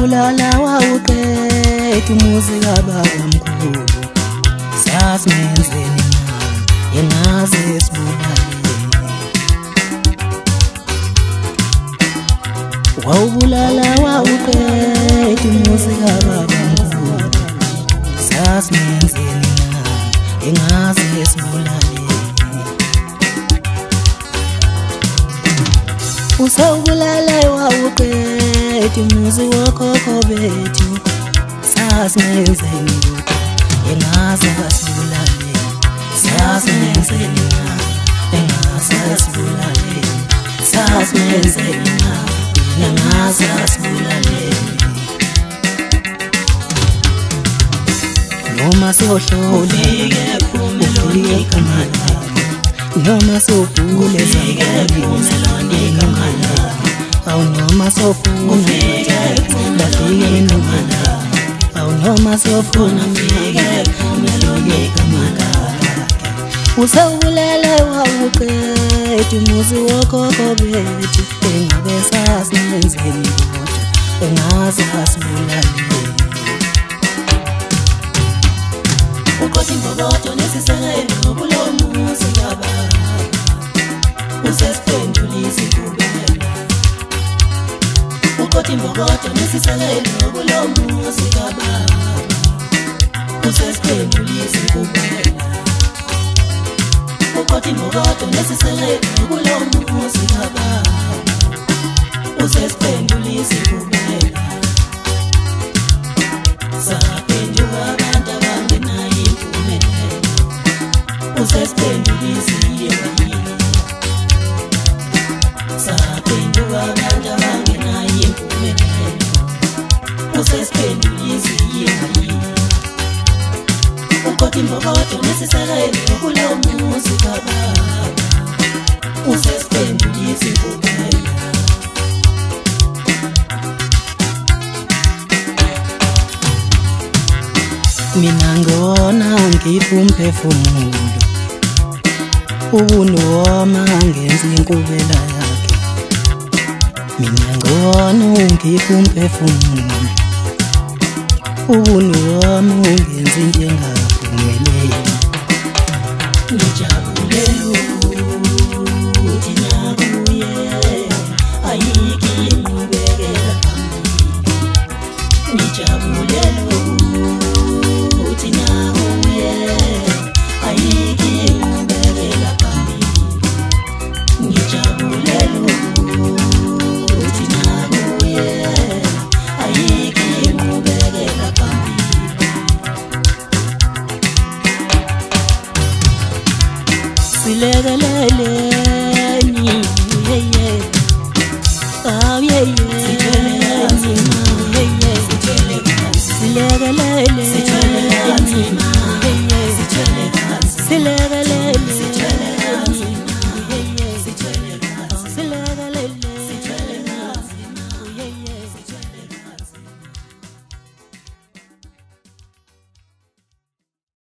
wawubulala wawuqeda umuzi kababamkhulu sasimenzeni na yengaze sibulale wawubulala wawuqeda umuzi kababamkhulu sasimenzeni na yengaze sibulale usawubulala wawuqeda umuzi wokhokho bethu sasimenzeni yengaze sibulale sasimenzeni yengaze sibulale sasimenzeni yengaze sibulale noma siyohlola ufike ekhaya noma sofule zamani ekhaya awu noma sofuna bafike enomana awu noma sofuna bafike ekhaya usawubulala wawuqeda umuzi wokhokho bethu engabe sasimenzeni kodwa engaze asibulale uqothi imbokodo nesisekelo kulo muzi kababa usesiphendulisa ikubela uqothi imbokodo nesisekelo kulo muzi kababa usesiphendulisa ikubela uqothi imbokodo nesisekelo kulo muzi kababa usesiphendulisa ikubela saphenduka abantu abangenayo impumelelo usesiphendulisa iyebhayini saphenduka abantu abangenayo impumelelo usesiphendulisa iyebhayini uqothi imbokodo nesisekelo kulo muzi kababa usesiphendulisa ikubela mina ngona ngipha umphefumulo unoma ngenza inkubela yakhe mina ngona ngipha umphefumulo unoma ngenza into engaphumeleli ngijabulela ukuthi nakuye ayiki inqubekela phambili ngijabulela